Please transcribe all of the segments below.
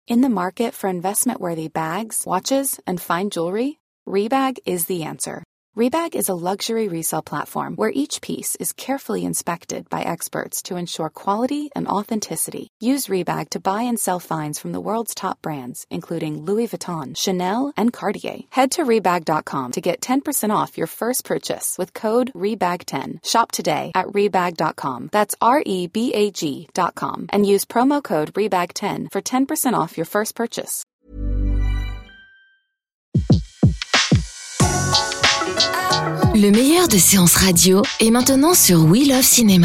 In the market for investment-worthy bags, watches, and fine jewelry, Rebag is the answer. Rebag is a luxury resale platform where each piece is carefully inspected by experts to ensure quality and authenticity. Use Rebag to buy and sell finds from the world's top brands, including Louis Vuitton, Chanel, and Cartier. Head to Rebag.com to get 10% off your first purchase with code REBAG10. Shop today at Rebag.com. That's REBAG.com. And use promo code REBAG10 for 10% off your first purchase. Le meilleur de séances radio est maintenant sur We Love Cinéma.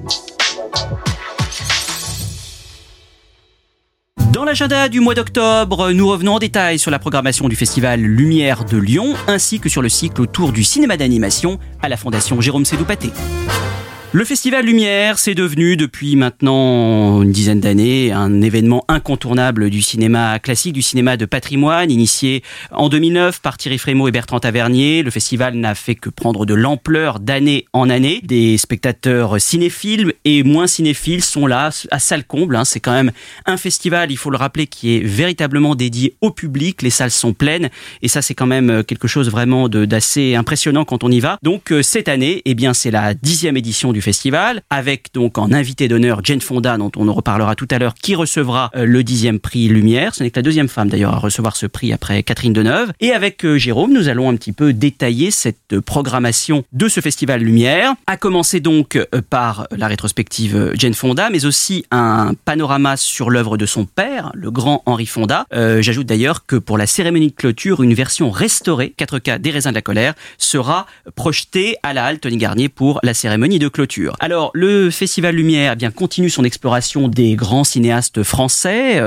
Dans l'agenda du mois d'octobre, nous revenons en détail sur la programmation du Festival Lumière de Lyon, ainsi que sur le cycle autour du cinéma d'animation à la Fondation Jérôme Sédou-Pathé. Le Festival Lumière, c'est devenu depuis maintenant une dizaine d'années un événement incontournable du cinéma classique, du cinéma de patrimoine, initié en 2009 par Thierry Frémaux et Bertrand Tavernier. Le festival n'a fait que prendre de l'ampleur d'année en année. Des spectateurs cinéphiles et moins cinéphiles sont là à salle comble. C'est quand même un festival, il faut le rappeler, qui est véritablement dédié au public. Les salles sont pleines et ça, c'est quand même quelque chose vraiment d'assez impressionnant quand on y va. Donc cette année, c'est la 10e édition du festival, avec donc en invité d'honneur Jane Fonda, dont on en reparlera tout à l'heure, qui recevra le 10e prix Lumière. Ce n'est que la 2e femme d'ailleurs à recevoir ce prix après Catherine Deneuve. Et avec Jérôme, nous allons un petit peu détailler cette programmation de ce festival Lumière. À commencer donc par la rétrospective Jane Fonda, mais aussi un panorama sur l'œuvre de son père, le grand Henri Fonda. J'ajoute d'ailleurs que pour la cérémonie de clôture, une version restaurée, 4K des Raisins de la Colère, sera projetée à la halle Tony Garnier pour la cérémonie de clôture. Alors, le Festival Lumière continue son exploration des grands cinéastes français,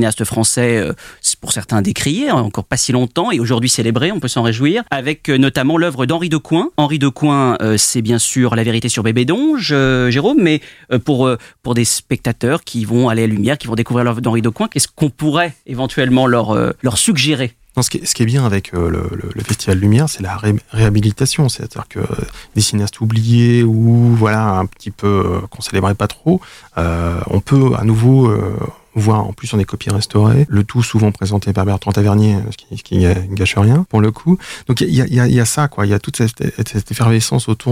pour certains décriés, encore pas si longtemps, et aujourd'hui célébrés, on peut s'en réjouir, avec notamment l'œuvre d'Henri Decoing. Henri Decoing, c'est bien sûr La vérité sur Bébé Donge, Jérôme, mais pour des spectateurs qui vont aller à Lumière, qui vont découvrir l'œuvre d'Henri Decoing, qu'est-ce qu'on pourrait éventuellement leur suggérer ? Non, ce qui est bien avec le Festival Lumière, c'est la réhabilitation. C'est-à-dire que des cinéastes oubliés ou un petit peu qu'on célébrait pas trop, on peut à nouveau voir en plus sur des copies restaurées, le tout souvent présenté par Bertrand Tavernier, ce qui gâche rien pour le coup. Donc il y a ça, quoi. Il y a toute cette effervescence autour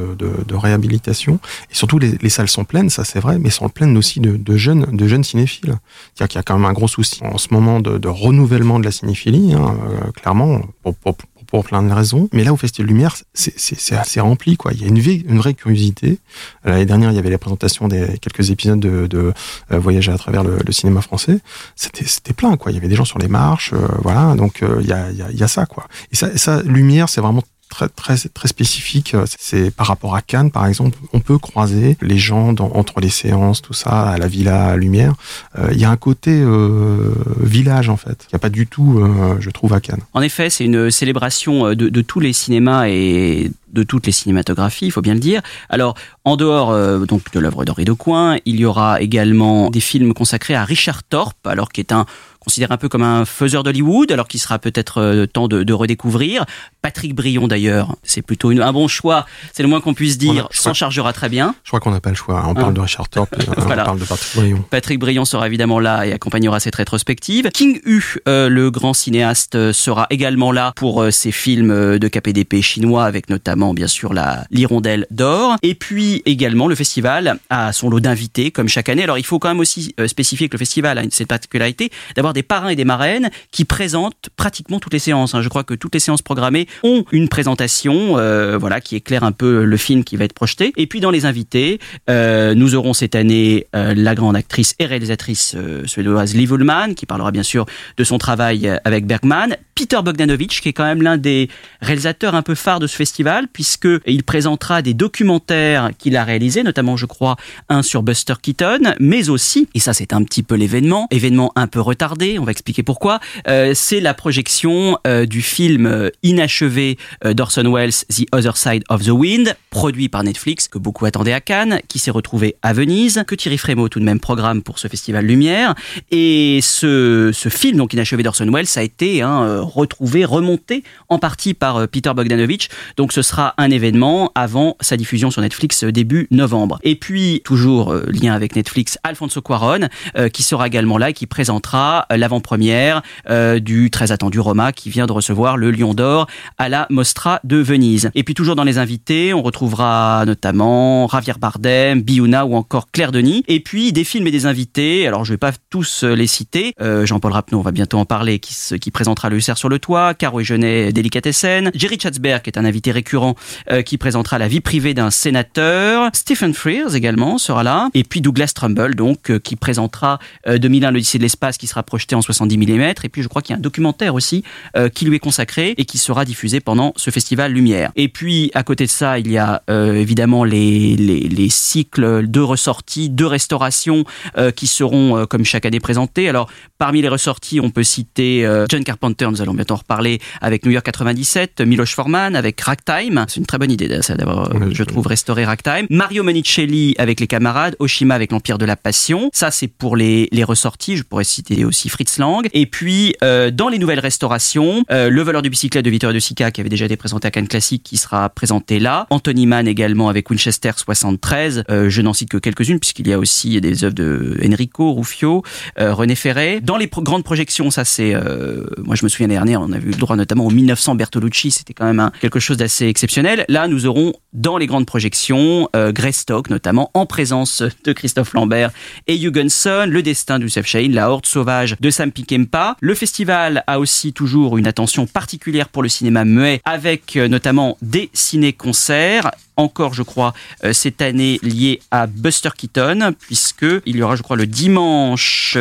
de réhabilitation, et surtout les salles sont pleines, ça c'est vrai, mais sont pleines aussi de jeunes cinéphiles. C'est-à-dire qu'il y a quand même un gros souci en ce moment de renouvellement de la cinéphilie, clairement, pour plein de raisons. Mais là, au Festival Lumière, c'est assez rempli, quoi. Il y a une vraie curiosité. L'année dernière, il y avait la présentation des quelques épisodes de Voyager à travers le cinéma français. C'était plein, quoi. Il y avait des gens sur les marches, Donc, il y a ça, quoi. Et ça, Lumière, c'est vraiment très spécifique. C'est par rapport à Cannes, par exemple, on peut croiser les gens entre les séances, tout ça, à la Villa Lumière. Il y a un côté village, en fait. Il n'y a pas du tout, je trouve, à Cannes. En effet, c'est une célébration de tous les cinémas et de toutes les cinématographies, il faut bien le dire. Alors, en dehors donc de l'œuvre d'Henri Decoing, il y aura également des films consacrés à Richard Thorpe, alors qui est considéré un peu comme un faiseur d'Hollywood, alors qu'il sera peut-être temps de redécouvrir. Patrick Brion, d'ailleurs, c'est plutôt un bon choix, c'est le moins qu'on puisse dire, s'en chargera très bien. Je crois qu'on n'a pas le choix, on parle de Richard Thorpe, on parle de Patrick Brion. Patrick Brion sera évidemment là et accompagnera cette rétrospective. King Hu, le grand cinéaste, sera également là pour ses films de KPDP chinois, avec notamment, bien sûr, l'Hirondelle d'Or. Et puis, également, le festival a son lot d'invités, comme chaque année. Alors, il faut quand même aussi spécifier que le festival a cette particularité d'avoir des parrains et des marraines qui présentent pratiquement toutes les séances. Je crois que toutes les séances programmées ont une présentation qui éclaire un peu le film qui va être projeté. Et puis dans les invités, nous aurons cette année la grande actrice et réalisatrice suédoise Liv Ullmann, qui parlera bien sûr de son travail avec Bergman. Peter Bogdanovich, qui est quand même l'un des réalisateurs un peu phares de ce festival, puisqu'il présentera des documentaires qu'il a réalisés, notamment je crois un sur Buster Keaton, mais aussi, et ça c'est un petit peu événement un peu retardé, on va expliquer pourquoi, c'est la projection du film inachevé d'Orson Welles, The Other Side of the Wind, produit par Netflix, que beaucoup attendaient à Cannes, qui s'est retrouvé à Venise, que Thierry Frémaux tout de même programme pour ce festival Lumière. Et ce film donc inachevé d'Orson Welles a été retrouvé, remonté en partie par Peter Bogdanovich. Donc ce sera un événement avant sa diffusion sur Netflix début novembre. Et puis, toujours lien avec Netflix, Alfonso Cuarón, qui sera également là et qui présentera l'avant-première du très attendu Roma, qui vient de recevoir le Lion d'Or à la Mostra de Venise. Et puis toujours dans les invités, on retrouvera notamment Javier Bardem, Biouna ou encore Claire Denis. Et puis des films et des invités, alors je vais pas tous les citer, Jean-Paul Rapneau, on va bientôt en parler, qui présentera Le Hussard sur le toit, Caro et Jeunet, Délicatessen, Jerry Schatzberg, qui est un invité récurrent, qui présentera la vie privée d'un sénateur, Stephen Frears également sera là, et puis Douglas Trumbull, donc, qui présentera 2001 l'Odyssée de l'espace, qui sera projeté en 70 mm, et puis je crois qu'il y a un documentaire aussi qui lui est consacré et qui sera diffusé pendant ce festival Lumière. Et puis à côté de ça, il y a évidemment les cycles de ressorties, de restauration qui seront comme chaque année présentés. Alors parmi les ressorties, on peut citer John Carpenter, nous allons bientôt en reparler, avec New York 97, Milos Forman avec Ragtime, c'est une très bonne idée ça d'avoir, je trouve, restauré Ragtime, Mario Monicelli avec Les Camarades, Oshima avec l'Empire de la Passion, ça c'est pour les ressorties. Je pourrais citer aussi Fritz Lang. Et puis dans les nouvelles restaurations, Le Voleur de bicyclette de Vittorio De Sica, qui avait déjà été présenté à Cannes Classique, qui sera présenté là, Anthony Mann également avec Winchester 73, je n'en cite que quelques-unes puisqu'il y a aussi des œuvres de Enrico Ruffio, René Ferré. Dans les grandes projections, ça c'est moi je me souviens l'année dernière, on a vu le droit notamment au 1900 Bertolucci, c'était quand même quelque chose d'assez exceptionnel. Là nous aurons dans les grandes projections Greystock notamment, en présence de Christophe Lambert et Hughenson, Le Destin d'Yusef Chahine, La Horde sauvage de Sam Peckinpah. Le festival a aussi toujours une attention particulière pour le cinéma muet, avec notamment des ciné-concerts, encore je crois cette année lié à Buster Keaton, puisque il y aura je crois le dimanche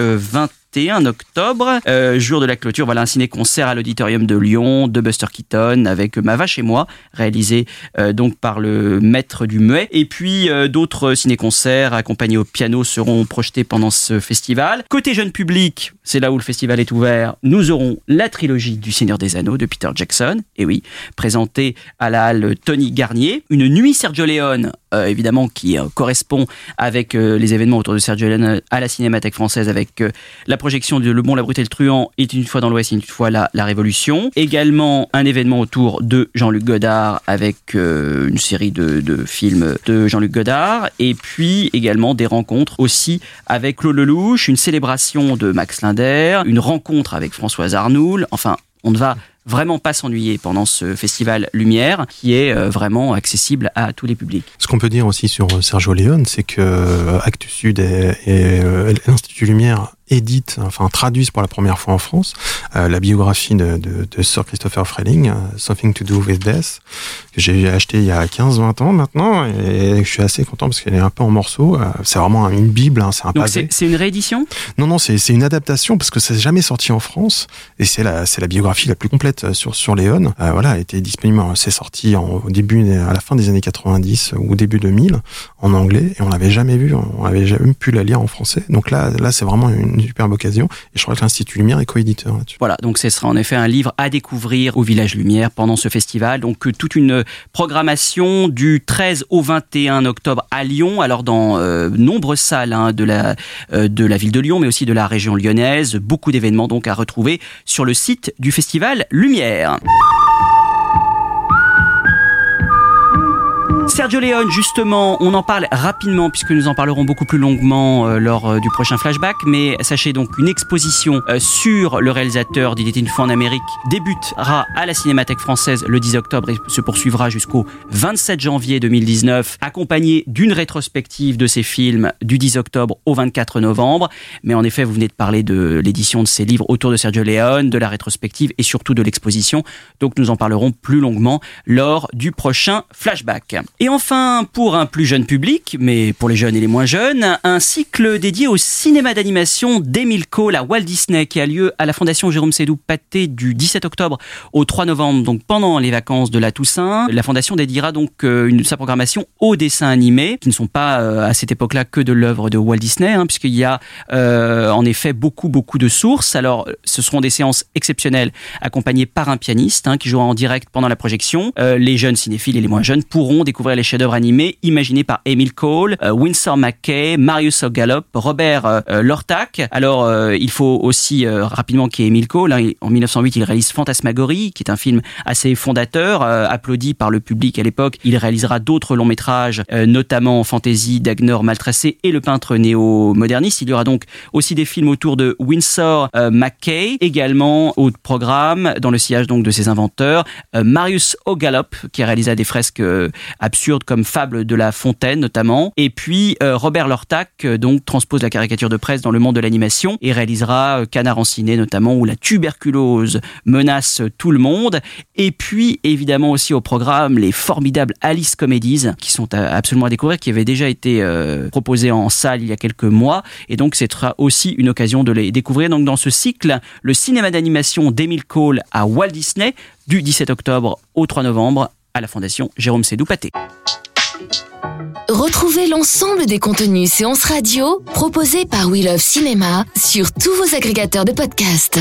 21 octobre, jour de la clôture, voilà un ciné-concert à l'Auditorium de Lyon de Buster Keaton avec Ma vache et moi, réalisé donc par le maître du muet. Et puis d'autres ciné-concerts accompagnés au piano seront projetés pendant ce festival. Côté jeune public, c'est là où le festival est ouvert, nous aurons la trilogie du Seigneur des Anneaux de Peter Jackson, et oui, présentée à la halle Tony Garnier. Une nuit Sergio Leone, évidemment, qui correspond avec les événements autour de Sergio Leone à la Cinémathèque française, avec la projection de Le Bon, la Brute et le Truand, et Une fois dans l'Ouest, une fois la Révolution. Également un événement autour de Jean-Luc Godard avec une série de films de Jean-Luc Godard, et puis également des rencontres aussi avec Claude Lelouch, une célébration de Max Linder, une rencontre avec Françoise Arnoul. Enfin, on ne va vraiment pas s'ennuyer pendant ce festival Lumière, qui est vraiment accessible à tous les publics. Ce qu'on peut dire aussi sur Sergio Leone, c'est que Actes Sud et l'Institut Lumière traduisent pour la première fois en France la biographie de Sir Christopher Freling, Something to Do with Death, que j'ai acheté il y a 15-20 ans maintenant, et je suis assez content parce qu'elle est un peu en morceaux. C'est vraiment une bible, c'est un pavé. Donc c'est une réédition ? Non, c'est une adaptation parce que ça n'est jamais sorti en France, et c'est la biographie la plus complète sur Leone. Elle a été disponible, c'est sorti à la fin des années 90 ou début 2000 en anglais, et on l'avait jamais vu, on avait jamais pu la lire en français. Donc là c'est vraiment une superbe occasion, et je crois que l'Institut Lumière est coéditeur là-dessus. Voilà, donc ce sera en effet un livre à découvrir au Village Lumière pendant ce festival. Donc toute une programmation du 13 au 21 octobre à Lyon, alors dans nombreuses salles de la ville de Lyon, mais aussi de la région lyonnaise. Beaucoup d'événements donc à retrouver sur le site du festival Lumière. Sergio Leone, justement, on en parle rapidement puisque nous en parlerons beaucoup plus longuement lors du prochain flashback, mais sachez donc une exposition sur le réalisateur d'Il était une fois en Amérique débutera à la Cinémathèque française le 10 octobre et se poursuivra jusqu'au 27 janvier 2019, accompagnée d'une rétrospective de ses films du 10 octobre au 24 novembre. Mais en effet, vous venez de parler de l'édition de ses livres autour de Sergio Leone, de la rétrospective et surtout de l'exposition, donc nous en parlerons plus longuement lors du prochain flashback. Et enfin, pour un plus jeune public, mais pour les jeunes et les moins jeunes, un cycle dédié au cinéma d'animation d'Emile Cole à Walt Disney qui a lieu à la Fondation Jérôme Sédou-Paté du 17 octobre au 3 novembre, donc pendant les vacances de la Toussaint. La Fondation dédiera donc sa programmation aux dessins animés, qui ne sont pas à cette époque-là que de l'œuvre de Walt Disney, puisqu'il y a en effet beaucoup de sources. Alors, ce seront des séances exceptionnelles accompagnées par un pianiste qui jouera en direct pendant la projection. Les jeunes cinéphiles et les moins jeunes pourront découvrir découvrir les chefs-d'œuvre animés imaginés par Emil Cole, Winsor McCay, Marius O'Gallop, Robert Lortak. Alors, il faut aussi rapidement qu'il y ait Emil Cole. En 1908, il réalise Fantasmagorie, qui est un film assez fondateur, applaudi par le public à l'époque. Il réalisera d'autres longs métrages, notamment Fantasy, Dagnor Maltracé et Le peintre néo-moderniste. Il y aura donc aussi des films autour de Winsor McCay, également au programme, dans le sillage donc de ses inventeurs, Marius O'Gallop, qui réalisa des fresques absurdes comme Fable de la Fontaine notamment, et puis Robert Lortak donc transpose la caricature de presse dans le monde de l'animation et réalisera Canard en ciné notamment, où la tuberculose menace tout le monde, et puis évidemment aussi au programme les formidables Alice Comedies, qui sont absolument à découvrir, qui avaient déjà été proposés en salle il y a quelques mois, et donc ce sera aussi une occasion de les découvrir donc dans ce cycle, le cinéma d'animation d'Emil Cole à Walt Disney, du 17 octobre au 3 novembre à la Fondation Jérôme Sédou-Paté. Retrouvez l'ensemble des contenus séances radio proposés par We Love Cinéma sur tous vos agrégateurs de podcasts.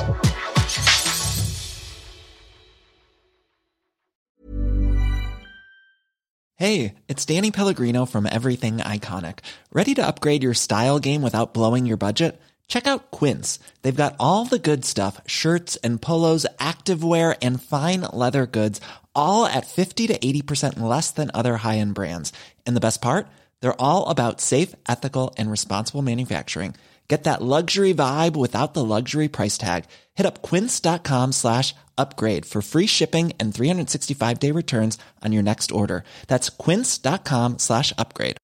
Hey, it's Danny Pellegrino from Everything Iconic. Ready to upgrade your style game without blowing your budget? Check out Quince. They've got all the good stuff, shirts and polos, activewear, and fine leather goods, all at 50 to 80% less than other high-end brands. And the best part? They're all about safe, ethical, and responsible manufacturing. Get that luxury vibe without the luxury price tag. Hit up quince.com/upgrade for free shipping and 365-day returns on your next order. That's quince.com/upgrade.